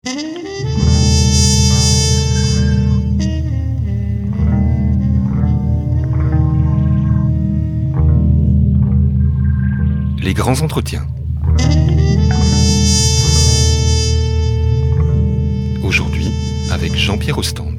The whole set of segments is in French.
Les grands entretiens. Aujourd'hui, avec Jean-Pierre Ostende.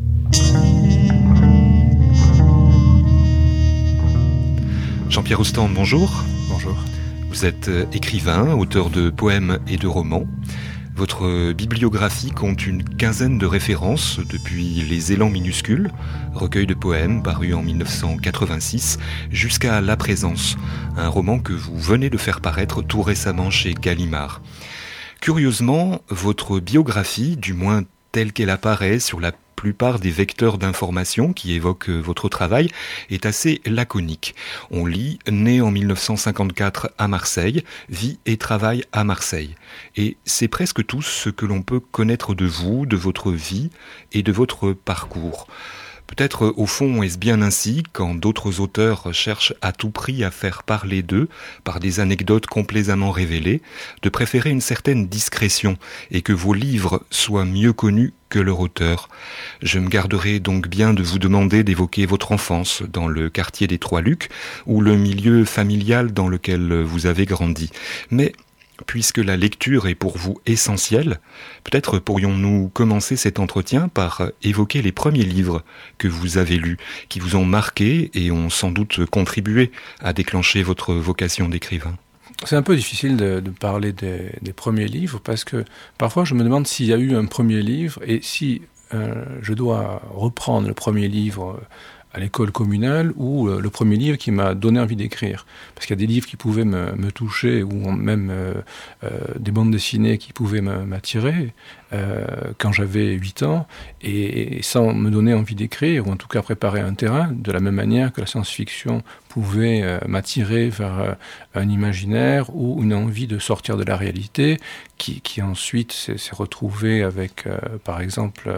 Jean-Pierre Ostende, bonjour. Bonjour. Vous êtes écrivain, auteur de poèmes et de romans. Votre bibliographie compte une quinzaine de références depuis Les Élans minuscules, recueil de poèmes paru en 1986, jusqu'à La Présence, un roman que vous venez de faire paraître tout récemment chez Gallimard. Curieusement, votre biographie, du moins telle qu'elle apparaît sur la plupart des vecteurs d'information qui évoquent votre travail, est assez laconique. On lit « Né en 1954 à Marseille, vit et travaille à Marseille ». Et c'est presque tout ce que l'on peut connaître de vous, de votre vie et de votre parcours. Peut-être, au fond, est-ce bien ainsi, quand d'autres auteurs cherchent à tout prix à faire parler d'eux, par des anecdotes complaisamment révélées, de préférer une certaine discrétion, et que vos livres soient mieux connus que leur auteur. Je me garderai donc bien de vous demander d'évoquer votre enfance dans le quartier des Trois-Lucs, ou le milieu familial dans lequel vous avez grandi. Mais puisque la lecture est pour vous essentielle, peut-être pourrions-nous commencer cet entretien par évoquer les premiers livres que vous avez lus, qui vous ont marqué et ont sans doute contribué à déclencher votre vocation d'écrivain. C'est un peu difficile de parler des premiers livres, parce que parfois je me demande s'il y a eu un premier livre, et si je dois reprendre le premier livre à l'école communale, ou le premier livre qui m'a donné envie d'écrire. Parce qu'il y a des livres qui pouvaient me toucher, ou même des bandes dessinées qui pouvaient m'attirer quand j'avais 8 ans, et sans me donner envie d'écrire, ou en tout cas préparer un terrain, de la même manière que la science-fiction pouvait m'attirer vers un imaginaire ou une envie de sortir de la réalité, qui ensuite s'est retrouvée avec, par exemple,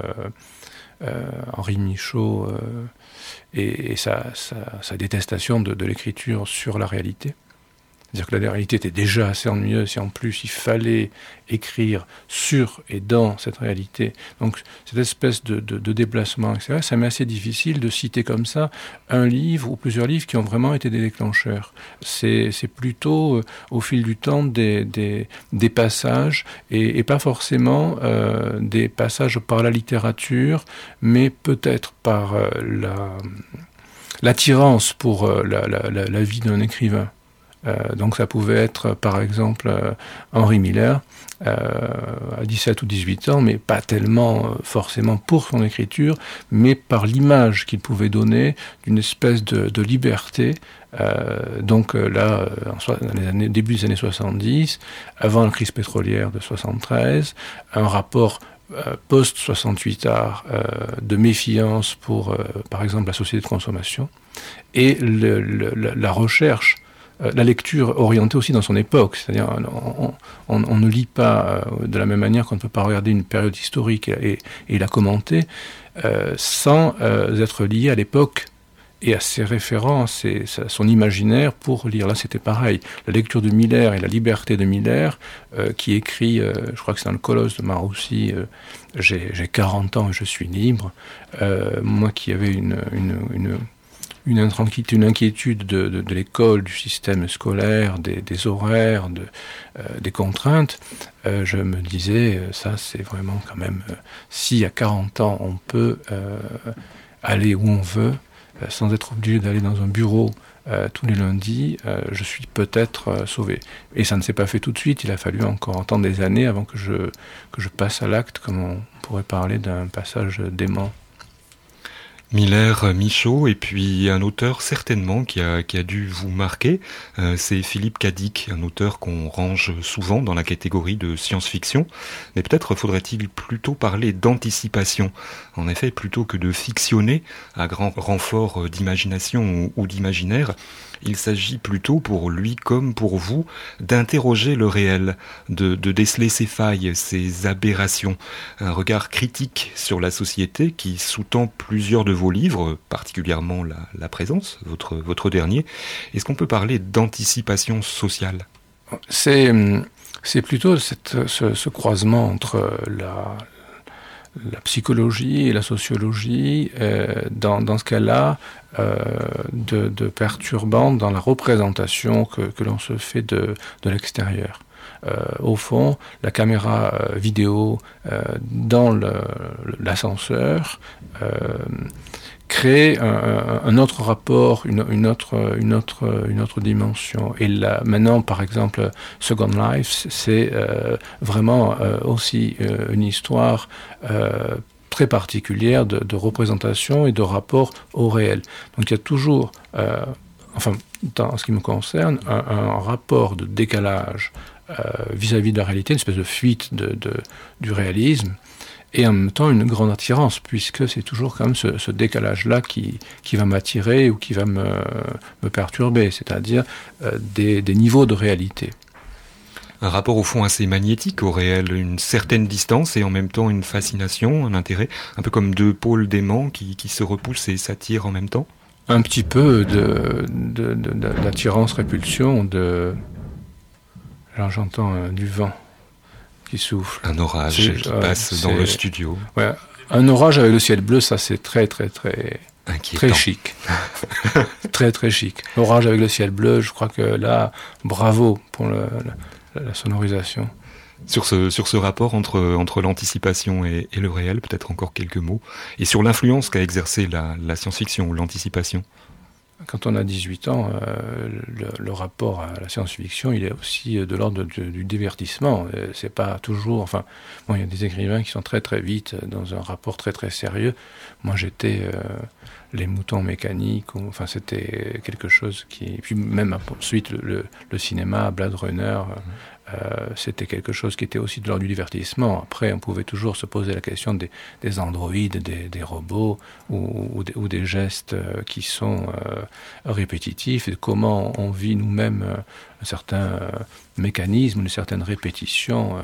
Henri Michaud et sa détestation de l'écriture sur la réalité. C'est-à-dire que la réalité était déjà assez ennuyeuse, et en plus il fallait écrire sur et dans cette réalité. Donc cette espèce de déplacement, etc., ça m'est assez difficile de citer comme ça un livre ou plusieurs livres qui ont vraiment été des déclencheurs. C'est plutôt au fil du temps des passages, et pas forcément des passages par la littérature, mais peut-être par l'attirance pour la vie d'un écrivain. Donc ça pouvait être par exemple Henry Miller à 17 ou 18 ans, mais pas tellement forcément pour son écriture, mais par l'image qu'il pouvait donner d'une espèce de liberté. Donc là, dans les début des années 70, avant la crise pétrolière de 73, un rapport post-68 art de méfiance pour, par exemple, la société de consommation, et la recherche, la lecture orientée aussi dans son époque, c'est-à-dire on ne lit pas de la même manière qu'on ne peut pas regarder une période historique et la commenter sans être lié à l'époque et à ses références et son imaginaire pour lire. Là, c'était pareil. La lecture de Miller et la liberté de Miller, qui écrit, je crois que c'est dans le Colosse de Marussi, j'ai 40 ans et je suis libre. Moi qui avais une inquiétude de l'école, du système scolaire, des horaires, des contraintes, je me disais, ça c'est vraiment quand même, si à 40 ans on peut aller où on veut, sans être obligé d'aller dans un bureau tous les lundis, je suis peut-être sauvé. Et ça ne s'est pas fait tout de suite, il a fallu encore tant des années avant que je passe à l'acte, comme on pourrait parler d'un passage dément. Miller, Michaud, et puis un auteur certainement qui a dû vous marquer, c'est Philippe Cadic, un auteur qu'on range souvent dans la catégorie de science-fiction, mais peut-être faudrait-il plutôt parler d'anticipation. En effet, plutôt que de fictionner à grand renfort d'imagination ou d'imaginaire, il s'agit plutôt pour lui comme pour vous d'interroger le réel, de déceler ses failles, ses aberrations, un regard critique sur la société qui sous-tend plusieurs de vos livres, particulièrement La Présence, votre dernier. Est-ce qu'on peut parler d'anticipation sociale ? C'est C'est plutôt ce croisement entre la psychologie et la sociologie, dans ce cas-là, de perturbant dans la représentation que l'on se fait de l'extérieur. Au fond, la caméra vidéo dans l'ascenseur crée un autre rapport, une autre dimension. Et là, maintenant, par exemple, Second Life, c'est vraiment aussi une histoire très particulière de représentation et de rapport au réel. Donc il y a toujours, dans ce qui me concerne, un rapport de décalage vis-à-vis de la réalité, une espèce de fuite du réalisme, et en même temps une grande attirance, puisque c'est toujours quand même ce décalage-là qui va m'attirer ou qui va me perturber, c'est-à-dire des niveaux de réalité. Un rapport au fond assez magnétique au réel, une certaine distance et en même temps une fascination, un intérêt, un peu comme deux pôles d'aimants qui se repoussent et s'attirent en même temps. Un petit peu d'attirance-répulsion, j'entends du vent qui souffle. Un orage qui passe dans le studio. Ouais, un orage avec le ciel bleu, ça c'est très inquiétant. Très chic. très chic. L'orage avec le ciel bleu, je crois que là, bravo pour la sonorisation. Sur ce rapport entre l'anticipation et le réel, peut-être encore quelques mots. Et sur l'influence qu'a exercée la science-fiction ou l'anticipation. Quand on a 18 ans, le rapport à la science-fiction, il est aussi de l'ordre du divertissement. C'est pas toujours... il y a des écrivains qui sont très vite dans un rapport très sérieux. Moi, j'étais les moutons mécaniques. C'était quelque chose qui... Puis même ensuite, le cinéma, Blade Runner... c'était quelque chose qui était aussi de l'ordre du divertissement. Après, on pouvait toujours se poser la question des androïdes, des robots ou des gestes qui sont répétitifs, et comment on vit nous-mêmes un certain mécanisme, une certaine répétition,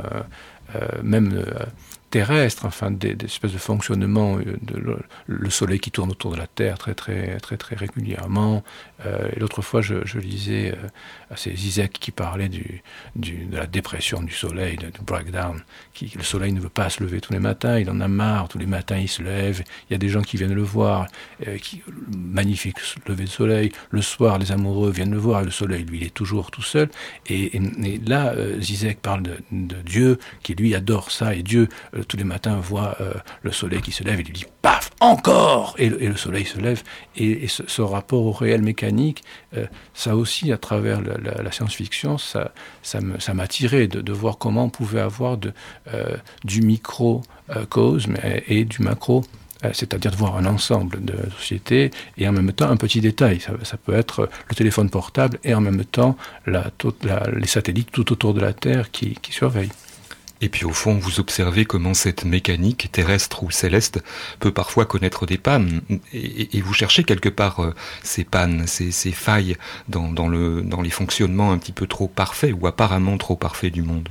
même terrestre, des espèces de fonctionnement, le soleil qui tourne autour de la Terre très régulièrement. Et l'autre fois, je lisais c'est Zizek qui parlait de la dépression du soleil, du breakdown. Le soleil ne veut pas se lever tous les matins, il en a marre, tous les matins il se lève, il y a des gens qui viennent le voir, magnifique lever de soleil, le soir les amoureux viennent le voir, et le soleil lui il est toujours tout seul, et là Zizek parle de Dieu, qui lui adore ça, et Dieu tous les matins voit le soleil qui se lève et lui dit paf, encore, et le soleil se lève, et ce rapport au réel mécanique, ça aussi à travers la science-fiction, ça m'attirait de voir comment on pouvait avoir du microcosme et du macro, c'est-à-dire de voir un ensemble de sociétés et en même temps un petit détail. Ça peut être le téléphone portable et en même temps les satellites tout autour de la Terre qui surveillent. Et puis au fond, vous observez comment cette mécanique terrestre ou céleste peut parfois connaître des pannes, et vous cherchez quelque part ces pannes, ces failles dans les fonctionnements un petit peu trop parfaits ou apparemment trop parfaits du monde.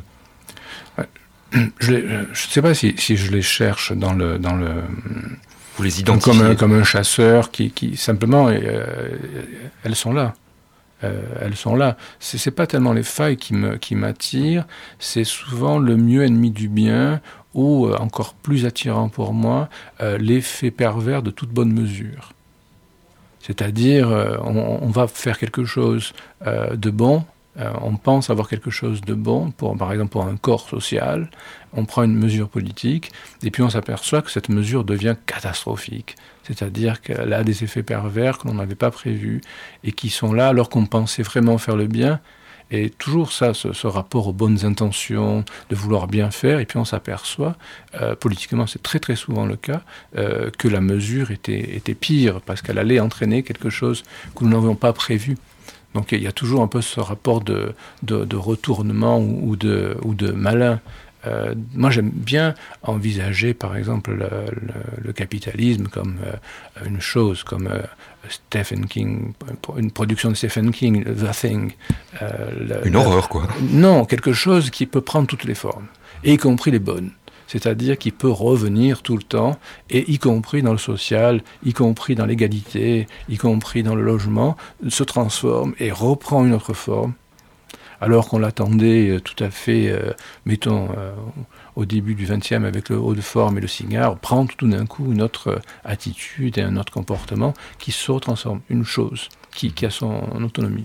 Je ne sais pas si je les cherche dans le vous les identifiez comme un chasseur qui simplement elles sont là. Elles sont là. C'est pas tellement les failles qui m'attirent, c'est souvent le mieux ennemi du bien, ou encore plus attirant pour moi, l'effet pervers de toute bonne mesure. C'est-à-dire, on va faire quelque chose de bon, on pense avoir quelque chose de bon, par exemple pour un corps social, on prend une mesure politique, et puis on s'aperçoit que cette mesure devient catastrophique. C'est-à-dire qu'elle a des effets pervers que l'on n'avait pas prévus, et qui sont là alors qu'on pensait vraiment faire le bien. Et toujours ça, ce rapport aux bonnes intentions, de vouloir bien faire, et puis on s'aperçoit, politiquement c'est très souvent le cas, que la mesure était pire, parce qu'elle allait entraîner quelque chose que nous n'avions pas prévu. Donc il y a toujours un peu ce rapport de retournement ou de malin. Moi j'aime bien envisager par exemple le capitalisme comme une chose, comme Stephen King, une production de Stephen King, The Thing. Une horreur quoi. Non, quelque chose qui peut prendre toutes les formes, et y compris les bonnes. C'est-à-dire qu'il peut revenir tout le temps, et y compris dans le social, y compris dans l'égalité, y compris dans le logement, se transforme et reprend une autre forme. alors qu'on l'attendait tout à fait, mettons, au début du XXe avec le haut de forme et le cigare, prend tout d'un coup une autre attitude et un autre comportement qui se transforme, une chose qui a son autonomie.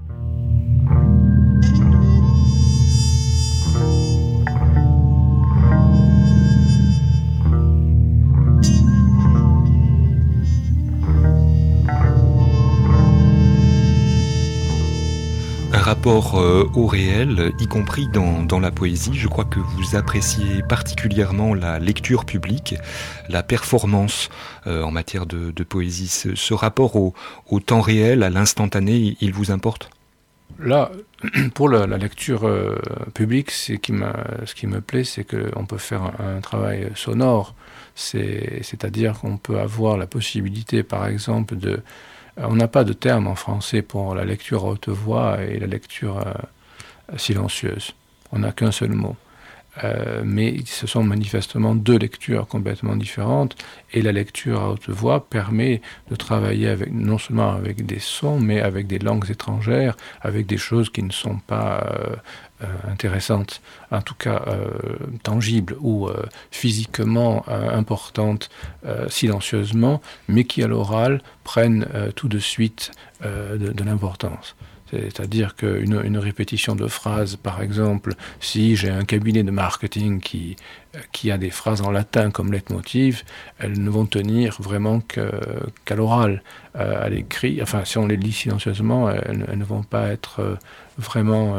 Un rapport au réel, y compris dans la poésie. Je crois que vous appréciez particulièrement la lecture publique, la performance en matière de poésie. Ce rapport au temps réel, à l'instantané, il vous importe ? Là, pour la lecture publique, ce qui me plaît, c'est qu'on peut faire un travail sonore. C'est-à-dire qu'on peut avoir la possibilité, par exemple, on n'a pas de terme en français pour la lecture à haute voix et la lecture silencieuse. On n'a qu'un seul mot. Mais ce sont manifestement deux lectures complètement différentes. Et la lecture à haute voix permet de travailler non seulement avec des sons, mais avec des langues étrangères, avec des choses qui ne sont pas intéressantes, en tout cas tangibles ou physiquement importantes silencieusement, mais qui à l'oral prennent tout de suite de l'importance. C'est-à-dire qu'une répétition de phrases, par exemple, si j'ai un cabinet de marketing qui a des phrases en latin comme leitmotiv, elles ne vont tenir vraiment qu'à l'oral. À l'écrit, enfin, si on les lit silencieusement, elles ne vont pas être vraiment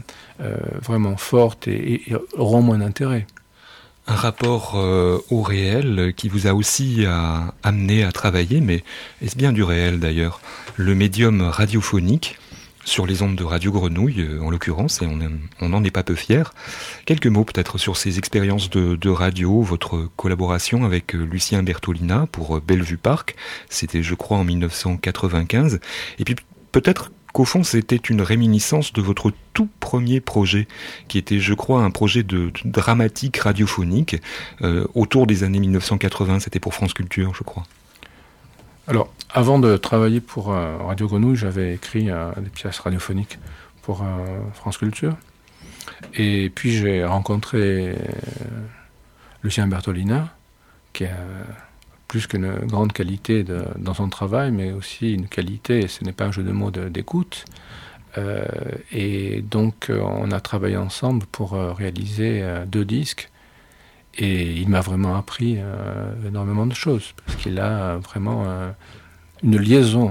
fortes et auront moins d'intérêt. Un rapport au réel qui vous a aussi amené à travailler, mais est-ce bien du réel d'ailleurs ? Le médium radiophonique, sur les ondes de Radio Grenouille, en l'occurrence, et on n'en est pas peu fiers. Quelques mots peut-être sur ces expériences de radio, votre collaboration avec Lucien Bertolina pour Bellevue Park, c'était je crois en 1995, et puis peut-être qu'au fond c'était une réminiscence de votre tout premier projet, qui était je crois un projet de dramatique radiophonique, autour des années 1980, c'était pour France Culture je crois. Alors, avant de travailler pour Radio Grenouille, j'avais écrit des pièces radiophoniques pour France Culture. Et puis j'ai rencontré Lucien Bertolina, qui a plus qu'une grande qualité dans son travail, mais aussi une qualité, et ce n'est pas un jeu de mots, d'écoute. Et donc on a travaillé ensemble pour réaliser 2 disques. Et il m'a vraiment appris énormément de choses, parce qu'il a vraiment une liaison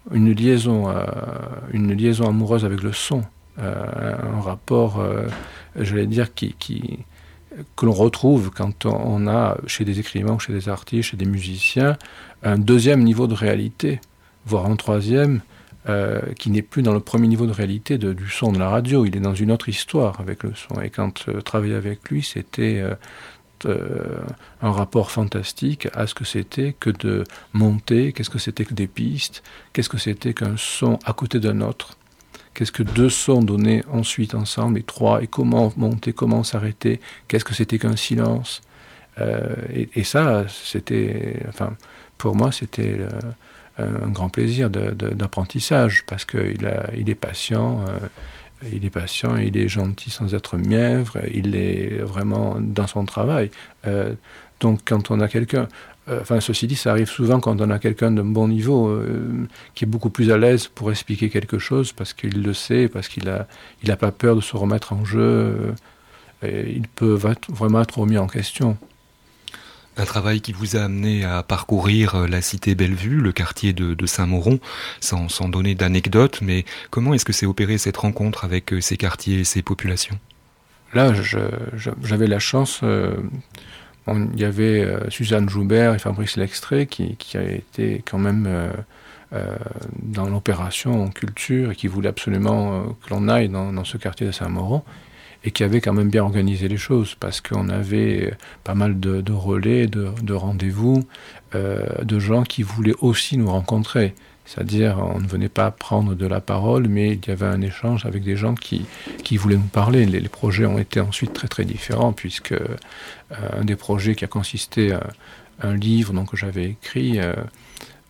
amoureuse avec le son, un rapport, j'allais dire, que l'on retrouve quand on a, chez des écrivains, chez des artistes, chez des musiciens, un deuxième niveau de réalité, voire un troisième, qui n'est plus dans le premier niveau de réalité du son de la radio. Il est dans une autre histoire avec le son. Et quand travailler avec lui, c'était un rapport fantastique à ce que c'était que de monter, qu'est-ce que c'était que des pistes, qu'est-ce que c'était qu'un son à côté d'un autre, qu'est-ce que 2 sons donnés ensuite ensemble, et 3, et comment monter, comment s'arrêter, qu'est-ce que c'était qu'un silence. Et ça, c'était, enfin, pour moi, c'était un grand plaisir d'apprentissage, parce qu'il est patient, il est gentil sans être mièvre, il est vraiment dans son travail. Donc quand on a quelqu'un, ceci dit, ça arrive souvent quand on a quelqu'un d'un bon niveau, qui est beaucoup plus à l'aise pour expliquer quelque chose, parce qu'il le sait, parce qu'il a pas peur de se remettre en jeu, il peut vraiment être remis en question. Un travail qui vous a amené à parcourir la cité Bellevue, le quartier de Saint-Mauron, sans donner d'anecdotes, mais comment est-ce que s'est opérée cette rencontre avec ces quartiers et ces populations ? Là, j'avais la chance, il y avait Suzanne Joubert et Fabrice Lextrait qui a été quand même dans l'opération culture et qui voulaient absolument que l'on aille dans ce quartier de Saint-Mauron, et qui avait quand même bien organisé les choses, parce qu'on avait pas mal de relais, de rendez-vous, de gens qui voulaient aussi nous rencontrer. C'est-à-dire, on ne venait pas prendre de la parole, mais il y avait un échange avec des gens qui voulaient nous parler. Les projets ont été ensuite très très différents, puisque un des projets qui a consisté un livre donc, que j'avais écrit,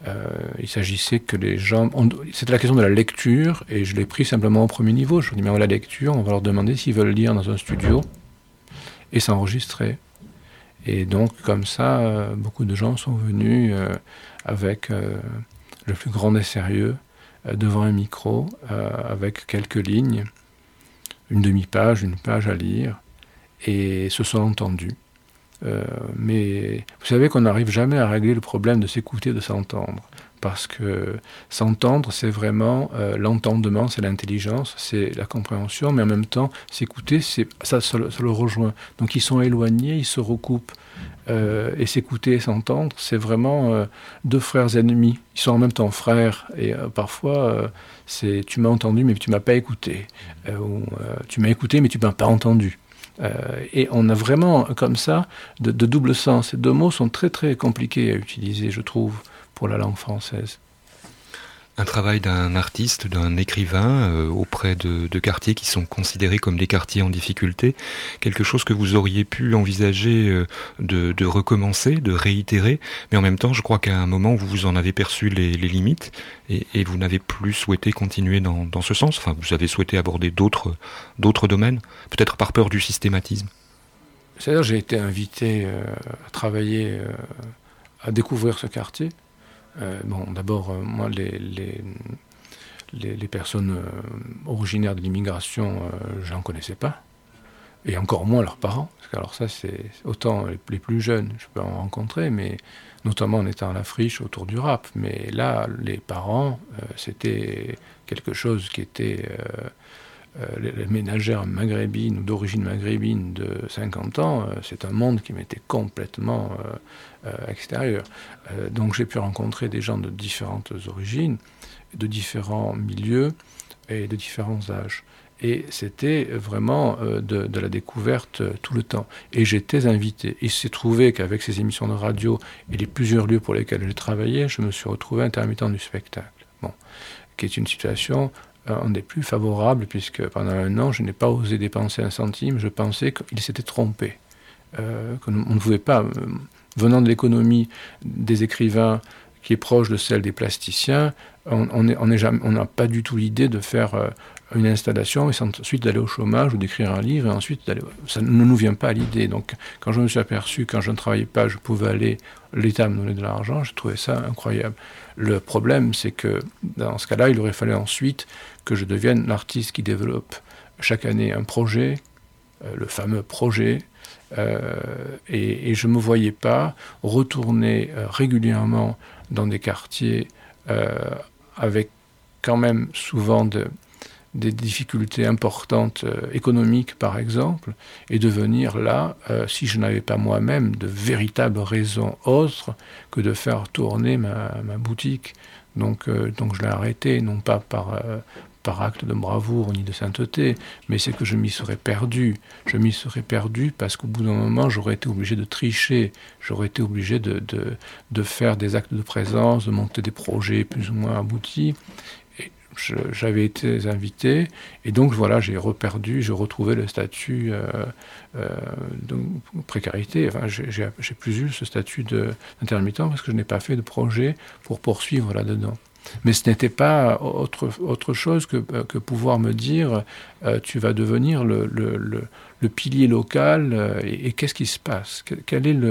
Il s'agissait que les gens... C'était la question de la lecture, et je l'ai pris simplement au premier niveau. Je me dis, mais la lecture, on va leur demander s'ils veulent lire dans un studio, et s'enregistrer. Et donc, comme ça, beaucoup de gens sont venus avec le plus grand des sérieux, devant un micro, avec quelques lignes, une demi-page, une page à lire, et se sont entendus. Mais vous savez qu'on n'arrive jamais à régler le problème de s'écouter, de s'entendre. Parce que s'entendre, c'est vraiment l'entendement, c'est l'intelligence, c'est la compréhension, mais en même temps, s'écouter, ça le rejoint. Donc ils sont éloignés, ils se recoupent. Et s'écouter et s'entendre, c'est vraiment deux frères ennemis. Ils sont en même temps frères. Et parfois, c'est tu m'as entendu, mais tu m'as pas écouté. Ou tu m'as écouté, mais tu m'as pas entendu. Et on a vraiment comme ça de double sens. Ces deux mots sont très très compliqués à utiliser, je trouve, pour la langue française. Un travail d'un artiste, d'un écrivain auprès de quartiers qui sont considérés comme des quartiers en difficulté, quelque chose que vous auriez pu envisager de recommencer, de réitérer, mais en même temps je crois qu'à un moment vous en avez perçu les limites et vous n'avez plus souhaité continuer dans ce sens. Enfin, vous avez souhaité aborder d'autres domaines, peut-être par peur du systématisme. C'est-à-dire j'ai été invité à travailler, à découvrir ce quartier. D'abord, moi, les personnes originaires de l'immigration, j'en connaissais pas, et encore moins leurs parents, parce que alors ça, c'est autant les plus jeunes, je peux en rencontrer, mais notamment en étant à la friche autour du rap. Mais là, les parents, c'était quelque chose qui était les ménagères maghrébines ou d'origine maghrébine de 50 ans, c'est un monde qui m'était complètement extérieur. Donc j'ai pu rencontrer des gens de différentes origines, de différents milieux et de différents âges. Et c'était vraiment de la découverte tout le temps. Et j'étais invité. Il s'est trouvé qu'avec ces émissions de radio et les plusieurs lieux pour lesquels j'ai travaillé, je me suis retrouvé intermittent du spectacle. Qui est une situation un des plus favorables, puisque pendant 1 an, je n'ai pas osé dépenser un centime. Je pensais qu'il s'était trompé. Qu'on ne pouvait pas, venant de l'économie des écrivains qui est proche de celle des plasticiens, on n'a pas du tout l'idée de faire une installation et ensuite d'aller au chômage ou d'écrire un livre et ensuite ça ne nous vient pas à l'idée. Donc quand je me suis aperçu, quand je ne travaillais pas, je pouvais aller, l'État me donnait de l'argent, je trouvais ça incroyable. Le problème, c'est que dans ce cas-là, il aurait fallu ensuite que je devienne l'artiste qui développe chaque année un projet, le fameux projet, et je ne me voyais pas retourner régulièrement dans des quartiers avec quand même souvent des difficultés importantes économiques, par exemple, et de venir là, si je n'avais pas moi-même de véritables raisons autres que de faire tourner ma boutique. Donc je l'ai arrêté, non pas par acte de bravoure ni de sainteté, mais c'est que je m'y serais perdu. Je m'y serais perdu parce qu'au bout d'un moment, j'aurais été obligé de tricher, j'aurais été obligé de faire des actes de présence, de monter des projets plus ou moins aboutis. J'avais été invité, et donc voilà, j'ai retrouvé le statut de précarité. Enfin, j'ai plus eu ce statut d'intermittent parce que je n'ai pas fait de projet pour poursuivre là-dedans. Mais ce n'était pas autre chose que pouvoir me dire tu vas devenir le pilier local et qu'est-ce qui se passe, quel est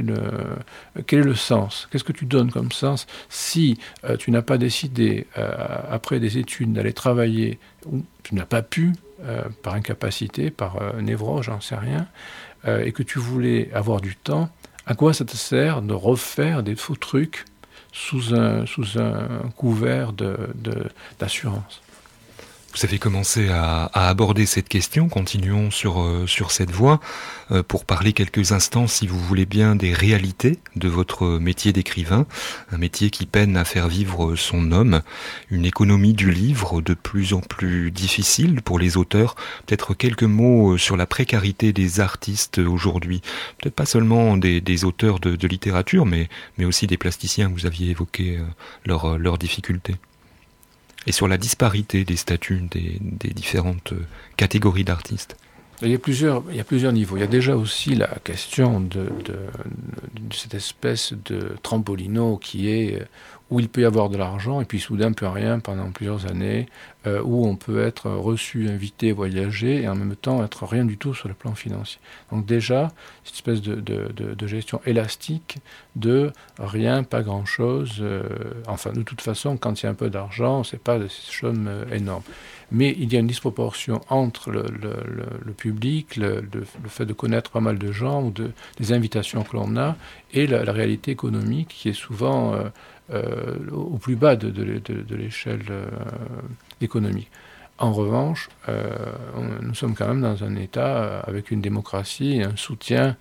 le sens, qu'est-ce que tu donnes comme sens si tu n'as pas décidé après des études d'aller travailler ou tu n'as pas pu par incapacité, par névrose, j'en sais rien, et que tu voulais avoir du temps. À quoi ça te sert de refaire des faux trucs sous un couvert d'assurance? Vous avez commencé à aborder cette question, continuons sur cette voie, pour parler quelques instants, si vous voulez bien, des réalités de votre métier d'écrivain, un métier qui peine à faire vivre son homme, une économie du livre de plus en plus difficile pour les auteurs. Peut-être quelques mots sur la précarité des artistes aujourd'hui, peut-être pas seulement des auteurs de littérature, mais aussi des plasticiens, vous aviez évoqué leurs difficultés. Et sur la disparité des statuts des différentes catégories d'artistes. Il y a plusieurs niveaux. Il y a déjà aussi la question de cette espèce de trampolino qui est où il peut y avoir de l'argent et puis soudain plus rien pendant plusieurs années, où on peut être reçu, invité, voyager et en même temps être rien du tout sur le plan financier. Donc déjà, cette espèce de gestion élastique de rien, pas grand-chose. Enfin, de toute façon, quand il y a un peu d'argent, c'est pas des sommes énormes. Mais il y a une disproportion entre le public, le fait de connaître pas mal de gens ou des invitations que l'on a et la réalité économique qui est souvent au plus bas de l'échelle économique. En revanche, nous sommes quand même dans un État avec une démocratie et un soutien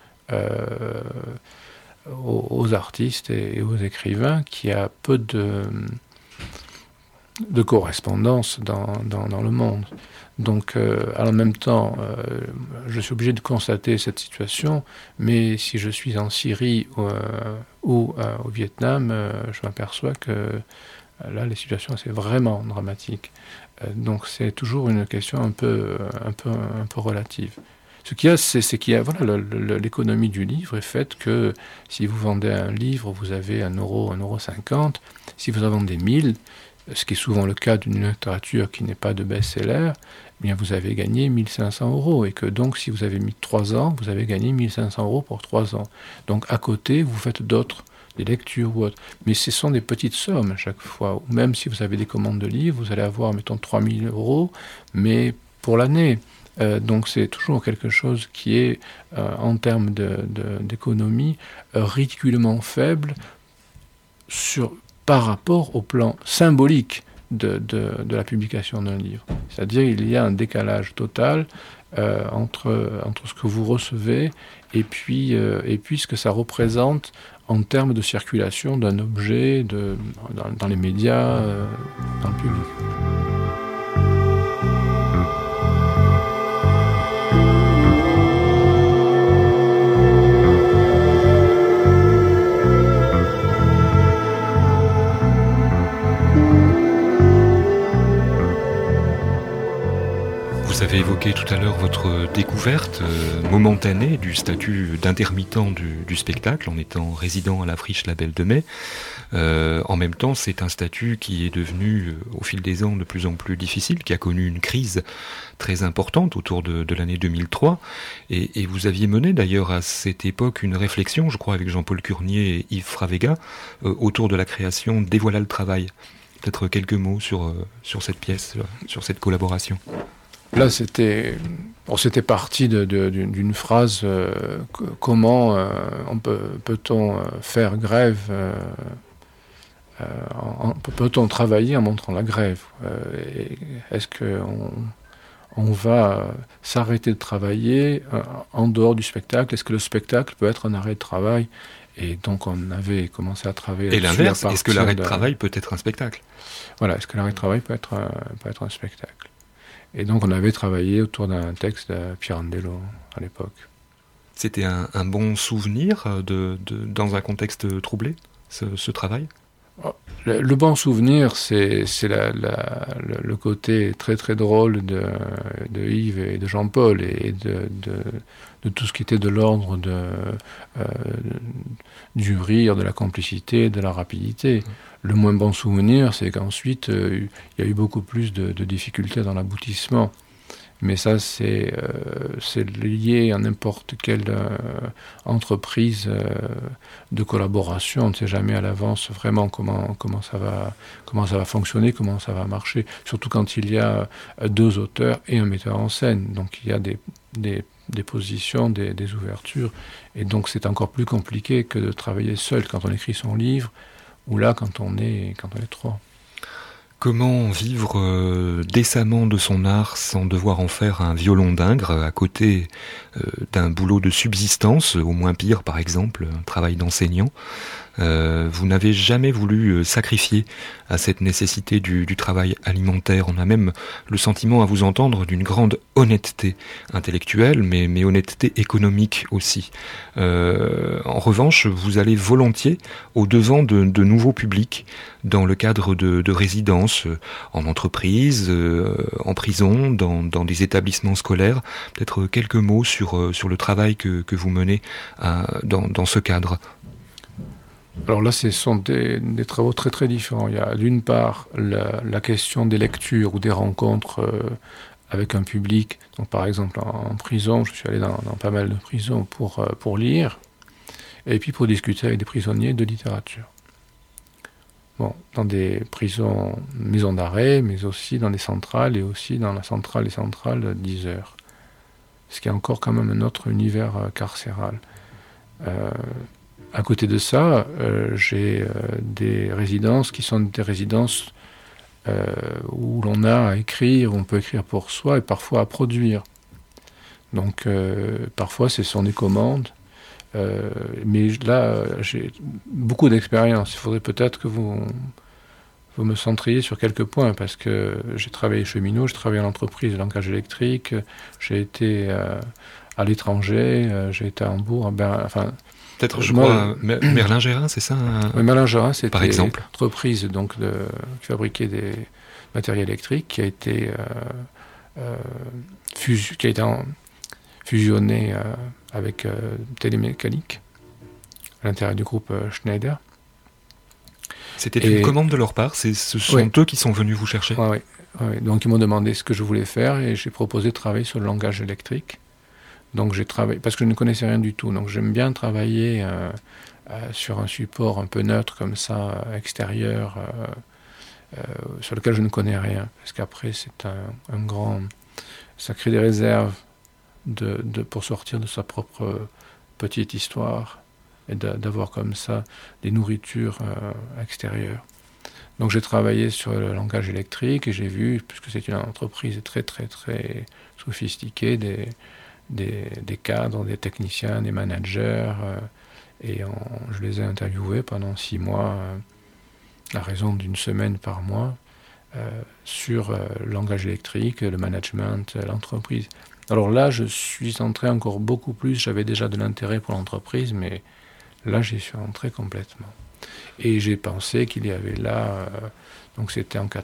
aux artistes et aux écrivains qui a peu de correspondance dans le monde. Donc, en même temps, je suis obligé de constater cette situation, mais si je suis en Syrie ou au Vietnam, je m'aperçois que là, les situations, c'est vraiment dramatique. Donc, c'est toujours une question un peu relative. Ce qu'il y a, c'est qu'il y a, voilà, l'économie du livre est faite que si vous vendez un livre, vous avez 1 euro, 1,50 €. Si vous en vendez 1000, ce qui est souvent le cas d'une littérature qui n'est pas de best-seller, eh bien vous avez gagné 1500 €. Et que donc, si vous avez mis 3 ans, vous avez gagné 1500 € pour 3 ans. Donc, à côté, vous faites des lectures ou autres. Mais ce sont des petites sommes à chaque fois. Ou même si vous avez des commandes de livres, vous allez avoir, mettons, 3000 €, mais pour l'année. Donc c'est toujours quelque chose qui est, en termes d'économie, ridiculement faible par rapport au plan symbolique de la publication d'un livre. C'est-à-dire il y a un décalage total entre ce que vous recevez et puis ce que ça représente en termes de circulation d'un objet dans les médias, dans le public. Vous avez évoqué tout à l'heure votre découverte momentanée du statut d'intermittent du spectacle en étant résident à la Friche La Belle de Mai. En même temps, c'est un statut qui est devenu au fil des ans de plus en plus difficile, qui a connu une crise très importante autour de l'année 2003. Et vous aviez mené d'ailleurs à cette époque une réflexion, je crois avec Jean-Paul Curnier et Yves Fravega, autour de la création d'Et voilà le travail. Peut-être quelques mots sur cette pièce, sur cette collaboration. Là, c'était parti d'une phrase comment peut-on faire grève, peut-on travailler en montrant la grève est-ce qu'on va s'arrêter de travailler en dehors du spectacle? Est-ce que le spectacle peut être un arrêt de travail? Et donc on avait commencé à travailler là-dessus. Et l'inverse, est-ce que l'arrêt de travail peut être un spectacle? Voilà, est-ce que l'arrêt de travail peut être un spectacle? Et donc on avait travaillé autour d'un texte de Pirandello à l'époque. C'était un bon souvenir dans un contexte troublé, ce travail? Le bon souvenir, c'est le côté très très drôle de Yves et de Jean-Paul et de tout ce qui était de l'ordre du rire, de la complicité, de la rapidité. Le moins bon souvenir, c'est qu'ensuite, il y a eu beaucoup plus de difficultés dans l'aboutissement. Mais ça, c'est lié à n'importe quelle entreprise de collaboration. On ne sait jamais à l'avance vraiment comment ça va fonctionner, comment ça va marcher. Surtout quand il y a 2 auteurs et un metteur en scène. Donc il y a des positions, des ouvertures. Et donc c'est encore plus compliqué que de travailler seul quand on écrit son livre, ou là quand on est 3. Comment vivre décemment de son art sans devoir en faire un violon d'Ingres à côté d'un boulot de subsistance, au moins pire par exemple, un travail d'enseignant? Vous n'avez jamais voulu sacrifier à cette nécessité du travail alimentaire. On a même le sentiment à vous entendre d'une grande honnêteté intellectuelle, mais honnêteté économique aussi. En revanche, vous allez volontiers au-devant de nouveaux publics dans le cadre de résidences en entreprise, en prison, dans des établissements scolaires. Peut-être quelques mots sur le travail que vous menez dans ce cadre. Alors là, ce sont des travaux très très différents. Il y a d'une part la question des lectures ou des rencontres avec un public. Donc par exemple en prison, je suis allé dans pas mal de prisons pour lire, et puis pour discuter avec des prisonniers de littérature. Bon, dans des prisons, maisons d'arrêt, mais aussi dans des centrales, et aussi dans la centrale des centrales d'Yzeure. Ce qui est encore quand même un autre univers carcéral. À côté de ça, j'ai des résidences qui sont des résidences où l'on a à écrire, où on peut écrire pour soi et parfois à produire. Donc parfois ce sont des commandes. Mais là, j'ai beaucoup d'expérience. Il faudrait peut-être que vous me centriez sur quelques points, parce que j'ai travaillé cheminot, j'ai travaillé en entreprise de langage électrique, j'ai été à l'étranger, j'ai été à Hambourg, peut-être, je crois, Merlin-Gérard, c'est ça Oui, Merlin-Gérard, c'était par exemple. Une entreprise donc, qui fabriquait des matériels électriques, qui a été fusionné avec Télémécanique, à l'intérieur du groupe Schneider. C'était une commande de leur part, ce sont eux qui sont venus vous chercher? Oui. Donc ils m'ont demandé ce que je voulais faire, et j'ai proposé de travailler sur le langage électrique. Donc j'ai travaillé, parce que je ne connaissais rien du tout, donc j'aime bien travailler sur un support un peu neutre comme ça, extérieur, sur lequel je ne connais rien, parce qu'après c'est un grand... ça crée des réserves pour sortir de sa propre petite histoire, et d'avoir comme ça des nourritures extérieures. Donc j'ai travaillé sur le langage électrique, et j'ai vu, puisque c'est une entreprise très très très sophistiquée, des cadres, des techniciens, des managers, et je les ai interviewés pendant 6 mois, à raison d'une semaine par mois, sur le langage électrique, le management, l'entreprise. Alors là, je suis entré encore beaucoup plus, j'avais déjà de l'intérêt pour l'entreprise, mais là, j'y suis entré complètement. Et j'ai pensé qu'il y avait là, donc c'était en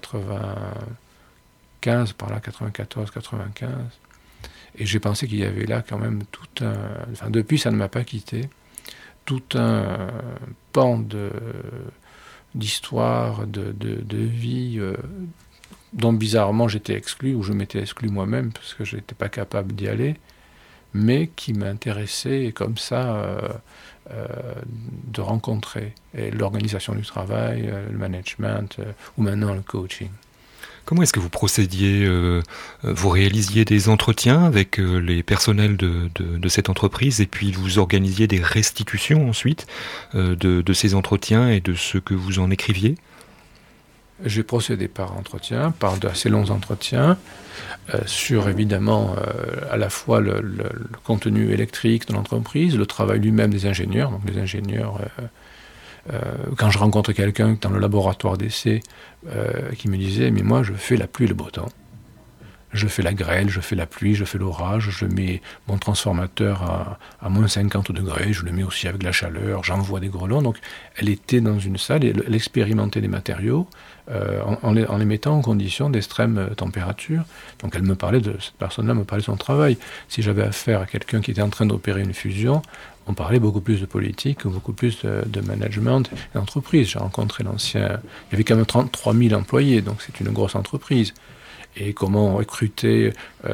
95, par là, 94, 95, et j'ai pensé qu'il y avait là quand même tout un... Enfin, depuis, ça ne m'a pas quitté, tout un pan d'histoire, de vie, dont bizarrement j'étais exclu, ou je m'étais exclu moi-même, parce que je n'étais pas capable d'y aller, mais qui m'intéressait comme ça de rencontrer. Et l'organisation du travail, le management, ou maintenant le coaching. Comment est-ce que vous procédiez? Vous réalisiez des entretiens avec les personnels de cette entreprise, et puis vous organisiez des restitutions ensuite de ces entretiens et de ce que vous en écriviez? J'ai procédé par entretien, par d'assez longs entretiens, sur évidemment à la fois le contenu électrique de l'entreprise, le travail lui-même des ingénieurs. Donc les ingénieurs, quand je rencontre quelqu'un dans le laboratoire d'essai qui me disait « mais moi je fais la pluie et le beau temps, je fais la grêle, je fais la pluie, je fais l'orage, je mets mon transformateur à moins 50 degrés, je le mets aussi avec la chaleur, j'envoie des grelons ». Donc elle était dans une salle et elle expérimentait des matériaux en les mettant en condition d'extrême température. Donc cette personne-là me parlait de son travail. Si j'avais affaire à quelqu'un qui était en train d'opérer une fusion, on parlait beaucoup plus de politique, beaucoup plus de management d'entreprise. J'ai rencontré il y avait quand même 33 000 employés, donc c'est une grosse entreprise. Et comment recruter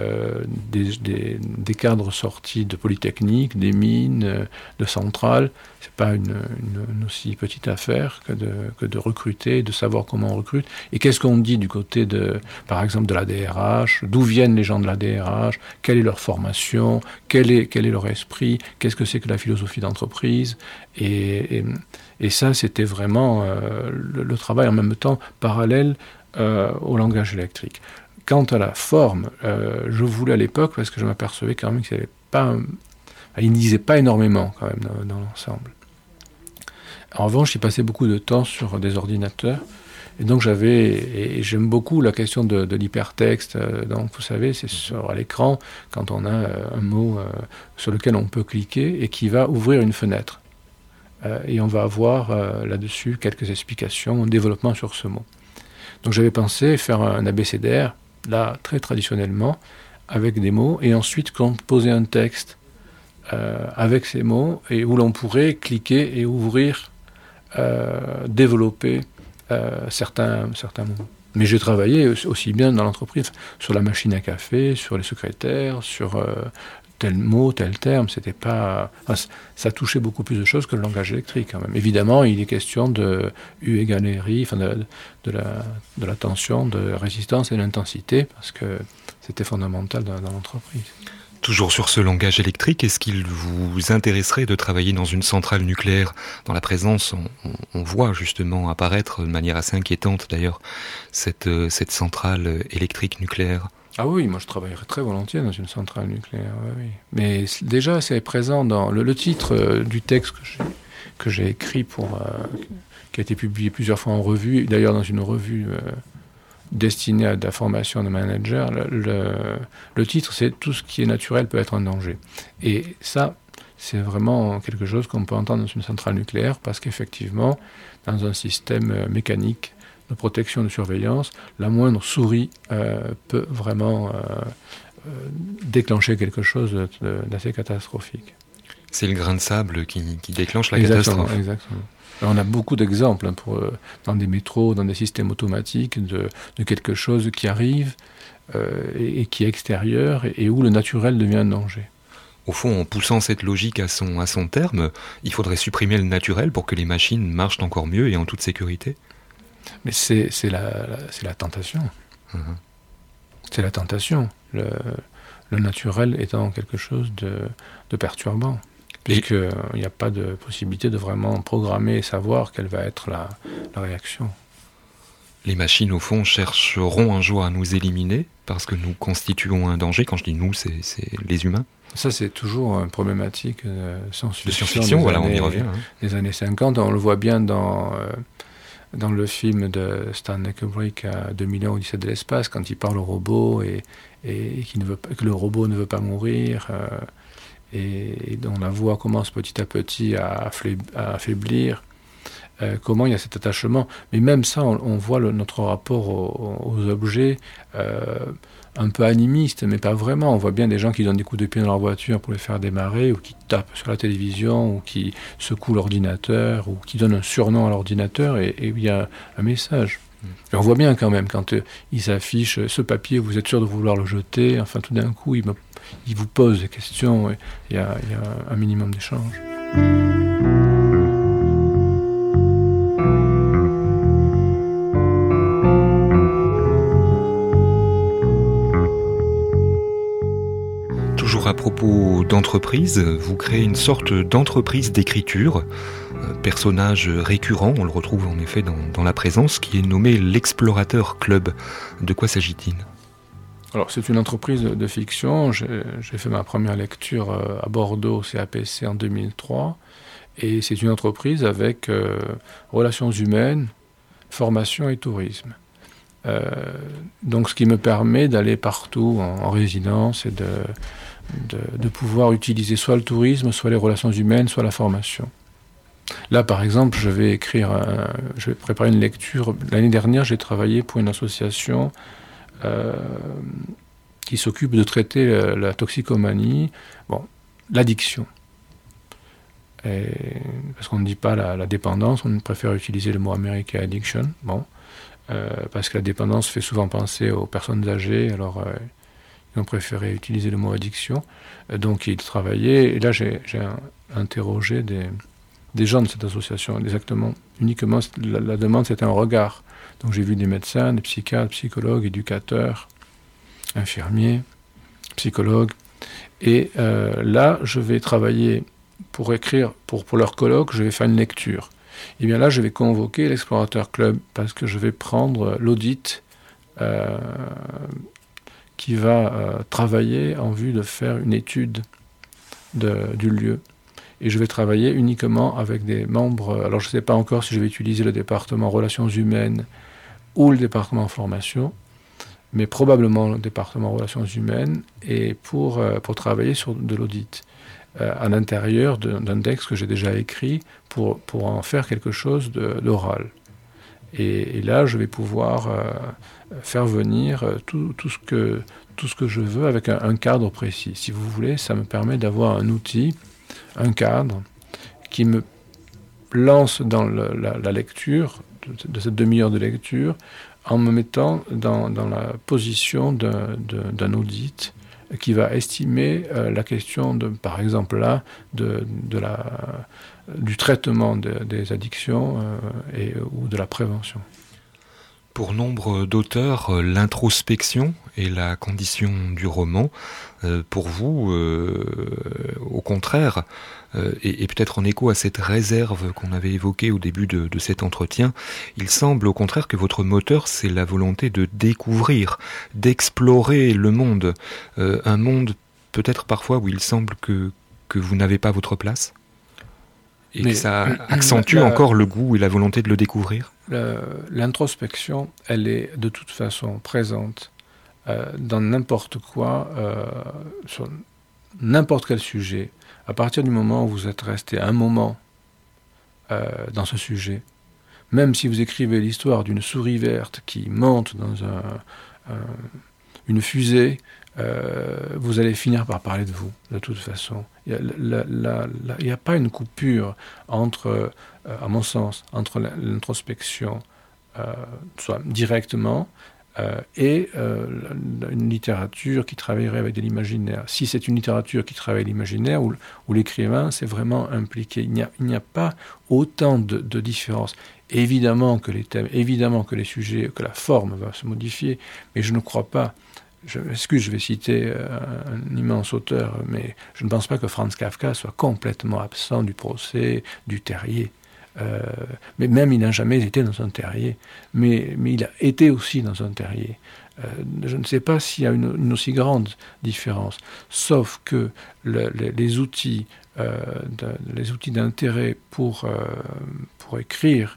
des cadres sortis de Polytechnique, des mines, de centrales. C'est pas une aussi petite affaire que de recruter, de savoir comment on recrute. Et qu'est-ce qu'on dit du côté par exemple, de la DRH, d'où viennent les gens de la DRH, quelle est leur formation, quel est leur esprit, qu'est-ce que c'est que la philosophie d'entreprise. Et ça, c'était vraiment le travail en même temps parallèle au langage électrique. Quant à la forme, je voulais à l'époque, parce que je m'apercevais quand même il ne disait pas énormément quand même dans l'ensemble. En revanche, il passait beaucoup de temps sur des ordinateurs, et donc et j'aime beaucoup la question de l'hypertexte. Donc vous savez, c'est à l'écran, quand on a un mot sur lequel on peut cliquer et qui va ouvrir une fenêtre. Et on va avoir là-dessus quelques explications, un développement sur ce mot. Donc j'avais pensé faire un abécédaire, là, très traditionnellement, avec des mots, et ensuite composer un texte avec ces mots, et où l'on pourrait cliquer et ouvrir développer certains mots. Mais j'ai travaillé aussi bien dans l'entreprise, sur la machine à café, sur les secrétaires, sur tel mot, tel terme. C'était pas, ça touchait beaucoup plus de choses que le langage électrique quand même. Évidemment, il est question de U égale RI, de la tension, de la résistance et de l'intensité, parce que c'était fondamental dans l'entreprise. Toujours sur ce langage électrique, est-ce qu'il vous intéresserait de travailler dans une centrale nucléaire? Dans la présence, on voit justement apparaître de manière assez inquiétante d'ailleurs cette centrale électrique nucléaire. Ah oui, moi je travaillerais très volontiers dans une centrale nucléaire, oui. Mais déjà c'est présent dans le titre du texte que j'ai écrit qui a été publié plusieurs fois en revue, d'ailleurs dans une revue destinée à de la formation de managers. Le titre, c'est « Tout ce qui est naturel peut être un danger ». Et ça, c'est vraiment quelque chose qu'on peut entendre dans une centrale nucléaire, parce qu'effectivement, dans un système mécanique de protection, de surveillance, la moindre souris peut vraiment déclencher quelque chose d'assez catastrophique. C'est le grain de sable qui déclenche la catastrophe. Exactement. On a beaucoup d'exemples dans des métros, dans des systèmes automatiques, de quelque chose qui arrive et qui est extérieur et où le naturel devient un danger. Au fond, en poussant cette logique à son terme, il faudrait supprimer le naturel pour que les machines marchent encore mieux et en toute sécurité. Mais c'est la tentation. C'est la tentation. Le naturel étant quelque chose de perturbant. Puisqu'il n'y a pas de possibilité de vraiment programmer et savoir quelle va être la réaction. Les machines, au fond, chercheront un jour à nous éliminer parce que nous constituons un danger. Quand je dis nous, c'est les humains. Ça, c'est toujours une problématique de science-fiction. Voilà, on y revient. Des années 50, on le voit bien dans le film de Stanley Kubrick, 2001, Odyssée de l'espace, quand il parle au robot et que le robot ne veut pas mourir. Et dont la voix commence petit à petit à affaiblir, comment il y a cet attachement. Mais même ça, on voit notre rapport aux objets un peu animiste, mais pas vraiment. On voit bien des gens qui donnent des coups de pied dans leur voiture pour les faire démarrer, ou qui tapent sur la télévision, ou qui secouent l'ordinateur, ou qui donnent un surnom à l'ordinateur, et il y a un message. Et on voit bien quand même, quand ils s'affichent ce papier, vous êtes sûr de vouloir le jeter, enfin tout d'un coup, il vous pose des questions, il y a un minimum d'échange. Toujours à propos d'entreprise, vous créez une sorte d'entreprise d'écriture, un personnage récurrent, on le retrouve en effet dans la présence, qui est nommé l'Explorateur Club. De quoi s'agit-il ? Alors, c'est une entreprise de fiction. J'ai fait ma première lecture à Bordeaux, au CAPC, en 2003. Et c'est une entreprise avec relations humaines, formation et tourisme. Donc, ce qui me permet d'aller partout en résidence et de pouvoir utiliser soit le tourisme, soit les relations humaines, soit la formation. Là, par exemple, je vais préparer une lecture. L'année dernière, j'ai travaillé pour une association qui s'occupe de traiter la toxicomanie, l'addiction. Parce qu'on ne dit pas la dépendance, on préfère utiliser le mot américain addiction, parce que la dépendance fait souvent penser aux personnes âgées, alors ils ont préféré utiliser le mot addiction. Donc ils travaillaient, et là j'ai interrogé des gens de cette association, exactement, uniquement, la demande c'était un regard. Donc j'ai vu des médecins, des psychiatres, psychologues, éducateurs, infirmiers, psychologues. Et là, je vais travailler pour écrire, pour leur colloque, je vais faire une lecture. Et bien là, je vais convoquer l'Explorateur Club parce que je vais prendre l'audit qui va travailler en vue de faire une étude du lieu. Et je vais travailler uniquement avec des membres. Alors je ne sais pas encore si je vais utiliser le département Relations humaines ou le département Formation, mais probablement le département Relations humaines, et pour travailler sur de l'audit à l'intérieur d'un texte que j'ai déjà écrit pour en faire quelque chose d'oral. Et là, je vais pouvoir faire venir tout ce que je veux avec un cadre précis. Si vous voulez, ça me permet d'avoir un outil, un cadre qui me lance dans la lecture, de cette demi-heure de lecture, en me mettant dans la position d'un audit qui va estimer la question, par exemple là, du traitement des addictions ou de la prévention. Pour nombre d'auteurs, l'introspection est la condition du roman. Pour vous, au contraire, et peut-être en écho à cette réserve qu'on avait évoquée au début de cet entretien, il semble au contraire que votre moteur, c'est la volonté de découvrir, d'explorer le monde. Un monde peut-être parfois où il semble que vous n'avez pas votre place, et que ça accentue encore le goût et la volonté de le découvrir. L'introspection, elle est de toute façon présente dans n'importe quoi, sur n'importe quel sujet. À partir du moment où vous êtes resté un moment dans ce sujet, même si vous écrivez l'histoire d'une souris verte qui monte dans une fusée, vous allez finir par parler de vous, de toute façon. Il n'y a pas une coupure entre, à mon sens, entre l'introspection, soit directement, et une littérature qui travaillerait avec de l'imaginaire. Si c'est une littérature qui travaille l'imaginaire, où l'écrivain s'est vraiment impliqué, il n'y a pas autant de différences. Évidemment que les thèmes, évidemment que les sujets, que la forme va se modifier, mais je ne crois pas. Je vais citer un immense auteur, mais je ne pense pas que Franz Kafka soit complètement absent du procès du terrier. Mais même il n'a jamais été dans un terrier, mais il a été aussi dans un terrier. Je ne sais pas s'il y a une aussi grande différence, sauf que les outils d'intérêt pour écrire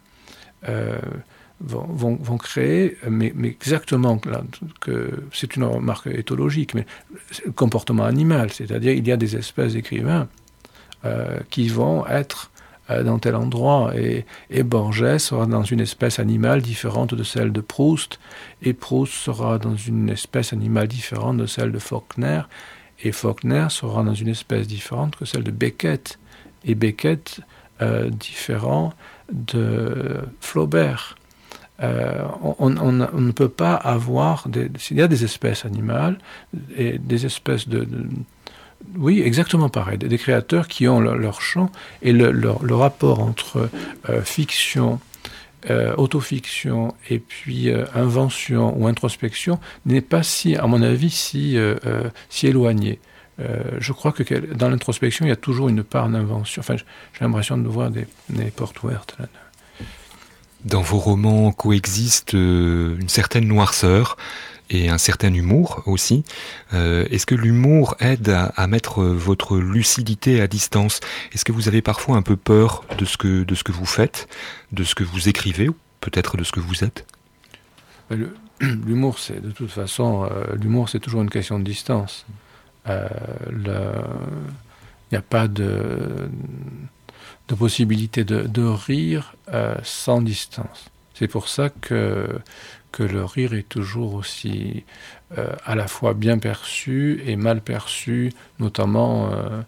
vont créer, mais exactement, que c'est une remarque éthologique, mais le comportement animal, c'est-à-dire il y a des espèces d'écrivains qui vont être dans tel endroit, et Borges sera dans une espèce animale différente de celle de Proust, et Proust sera dans une espèce animale différente de celle de Faulkner, et Faulkner sera dans une espèce différente que celle de Beckett, et Beckett différent de Flaubert. On ne peut pas avoir s'il y a des espèces animales et des espèces oui, exactement pareil, des créateurs qui ont leur champ, et le rapport entre fiction, autofiction et puis invention ou introspection n'est pas à mon avis, si éloigné. Je crois que dans l'introspection, il y a toujours une part d'invention. Enfin, j'ai l'impression de voir des portes ouvertes là. Dans vos romans coexistent une certaine noirceur et un certain humour aussi. Est-ce que l'humour aide à mettre votre lucidité à distance ? Est-ce que vous avez parfois un peu peur de ce que vous faites, de ce que vous écrivez, ou peut-être de ce que vous êtes ? L'humour, c'est de toute façon, l'humour, c'est toujours une question de distance. Il n'y a pas de possibilité de rire sans distance. C'est pour ça que le rire est toujours aussi à la fois bien perçu et mal perçu, notamment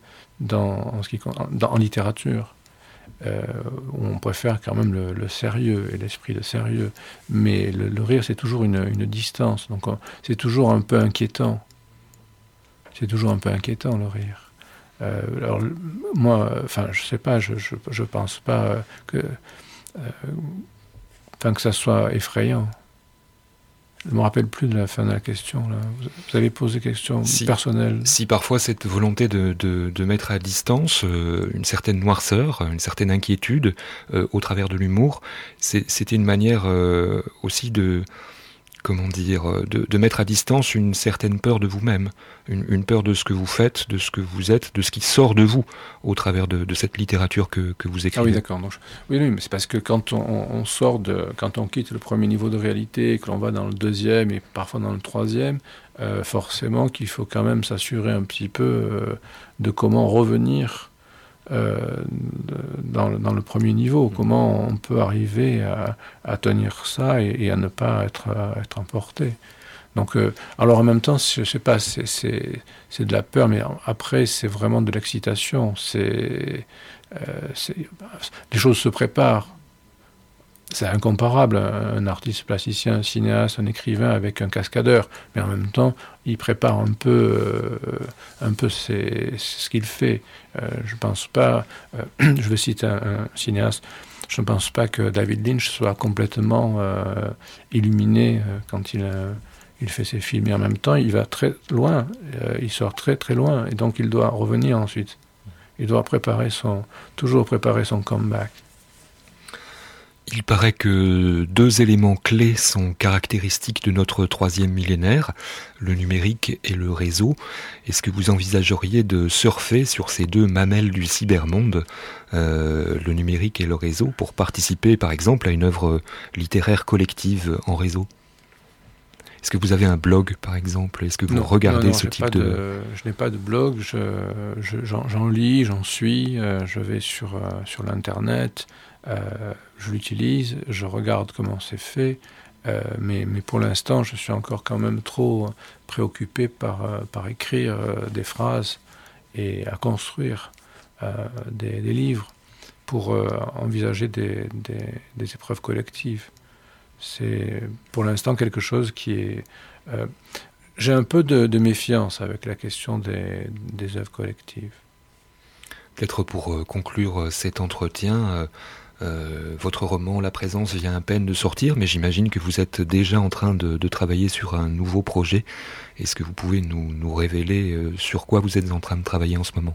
en littérature, où on préfère quand même le sérieux et l'esprit de sérieux. Mais le rire, c'est toujours une distance. Donc c'est toujours un peu inquiétant. C'est toujours un peu inquiétant, le rire. Alors moi, enfin, je sais pas, je pense pas que ça soit effrayant. Je ne me rappelle plus de la fin de la question, là. Vous avez posé question personnelle. Si parfois cette volonté de mettre à distance une certaine noirceur, une certaine inquiétude au travers de l'humour, c'était une manière aussi de mettre à distance une certaine peur de vous-même, une peur de ce que vous faites, de ce que vous êtes, de ce qui sort de vous au travers de cette littérature que vous écrivez. Ah oui, d'accord. Donc, oui, mais c'est parce que quand quand on quitte le premier niveau de réalité et que l'on va dans le deuxième et parfois dans le troisième, forcément qu'il faut quand même s'assurer un petit peu de comment revenir dans le premier niveau, comment on peut arriver à tenir ça et à ne pas être emporté. Donc, alors en même temps, je sais pas, c'est de la peur, mais après c'est vraiment de l'excitation. C'est les choses se préparent. C'est incomparable, un artiste plasticien, un cinéaste, un écrivain avec un cascadeur, mais en même temps, il prépare un peu ce qu'il fait. Je pense pas, je vais citer un cinéaste, je ne pense pas que David Lynch soit complètement illuminé quand il fait ses films, et en même temps, il va très loin, il sort très très loin, et donc il doit revenir ensuite. Il doit toujours préparer son comeback. Il paraît que 2 éléments clés sont caractéristiques de notre 3e millénaire, le numérique et le réseau. Est-ce que vous envisageriez de surfer sur ces 2 mamelles du cybermonde, le numérique et le réseau, pour participer par exemple à une œuvre littéraire collective en réseau ? Est-ce que vous avez un blog par exemple ? Est-ce que vous regardez ce type de... Je n'ai pas de blog, j'en lis, j'en suis, je vais sur l'internet. Je l'utilise, je regarde comment c'est fait, mais pour l'instant, je suis encore quand même trop préoccupé par écrire des phrases et à construire des livres pour envisager des épreuves collectives. C'est pour l'instant quelque chose qui est... j'ai un peu de méfiance avec la question des œuvres collectives. Peut-être pour conclure cet entretien... votre roman La Présence vient à peine de sortir, mais j'imagine que vous êtes déjà en train de travailler sur un nouveau projet. Est-ce que vous pouvez nous révéler sur quoi vous êtes en train de travailler en ce moment ?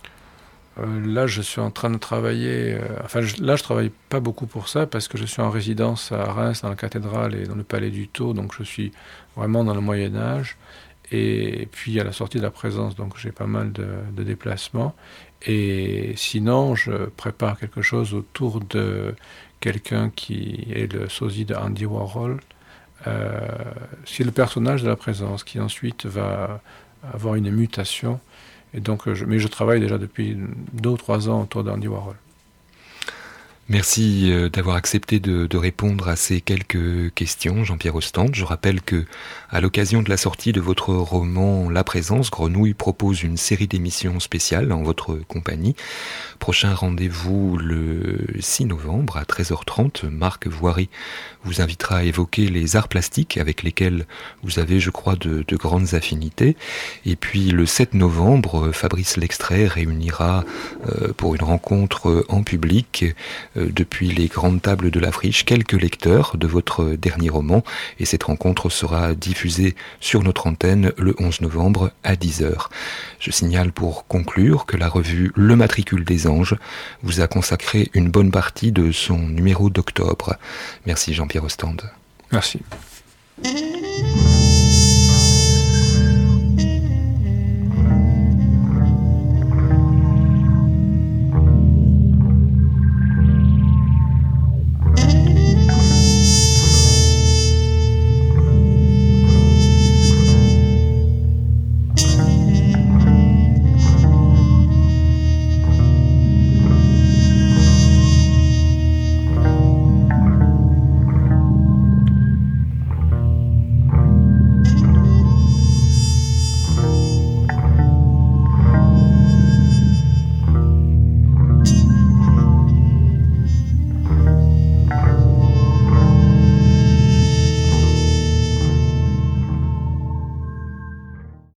Là, je suis en train de travailler... je travaille pas beaucoup pour ça, parce que je suis en résidence à Reims, dans la cathédrale et dans le palais du Tau, donc je suis vraiment dans le Moyen-Âge. Et puis, à la sortie de La Présence, donc j'ai pas mal de déplacements. Et sinon, je prépare quelque chose autour de quelqu'un qui est le sosie de Andy Warhol. C'est le personnage de La Présence qui ensuite va avoir une mutation. Et donc, mais je travaille déjà depuis 2 ou 3 ans autour d'Andy Warhol. Merci d'avoir accepté de répondre à ces quelques questions, Jean-Pierre Ostende. Je rappelle que, à l'occasion de la sortie de votre roman La Présence, Grenouille propose une série d'émissions spéciales en votre compagnie. Prochain rendez-vous le 6 novembre à 13h30. Marc Voiry vous invitera à évoquer les arts plastiques avec lesquels vous avez, je crois, de grandes affinités. Et puis le 7 novembre, Fabrice Lextrait réunira pour une rencontre en public depuis les grandes tables de la Friche quelques lecteurs de votre dernier roman, et cette rencontre sera diffusée sur notre antenne le 11 novembre à 10h. Je signale pour conclure que la revue Le Matricule des Anges vous a consacré une bonne partie de son numéro d'octobre. Merci Jean-Pierre Ostende. Merci.